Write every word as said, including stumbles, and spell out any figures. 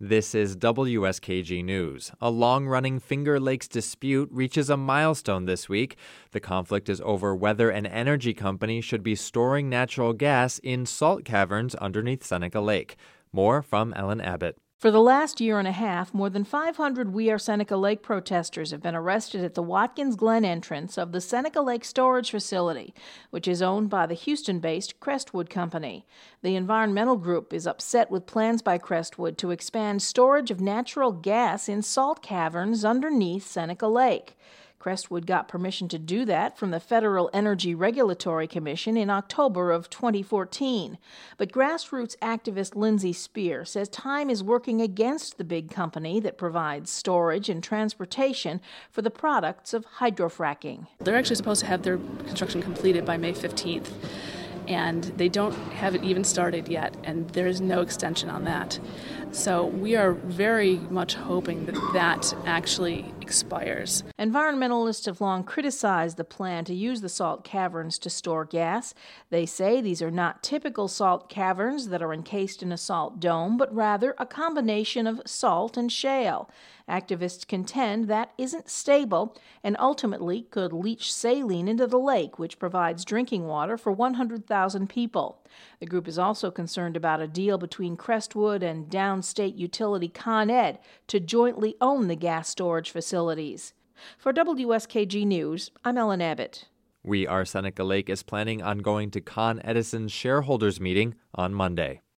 This is W S K G News. A long-running Finger Lakes dispute reaches a milestone this week. The conflict is over whether an energy company should be storing natural gas in salt caverns underneath Seneca Lake. More from Ellen Abbott. For the last year and a half, more than five hundred We Are Seneca Lake protesters have been arrested at the Watkins Glen entrance of the Seneca Lake Storage Facility, which is owned by the Houston-based Crestwood Company. The environmental group is upset with plans by Crestwood to expand storage of natural gas in salt caverns underneath Seneca Lake. Crestwood got permission to do that from the Federal Energy Regulatory Commission in October of twenty fourteen. But grassroots activist Lindsay Spear says time is working against the big company that provides storage and transportation for the products of hydrofracking. They're actually supposed to have their construction completed by May fifteenth, and they don't have it even started yet, and there is no extension on that. So we are very much hoping that that actually expires. Environmentalists have long criticized the plan to use the salt caverns to store gas. They say these are not typical salt caverns that are encased in a salt dome, but rather a combination of salt and shale. Activists contend that isn't stable and ultimately could leach saline into the lake, which provides drinking water for one hundred thousand people. The group is also concerned about a deal between Crestwood and downstate utility Con Ed to jointly own the gas storage facilities. For W S K G News, I'm Ellen Abbott. We Are Seneca Lake is planning on going to Con Edison's shareholders meeting on Monday.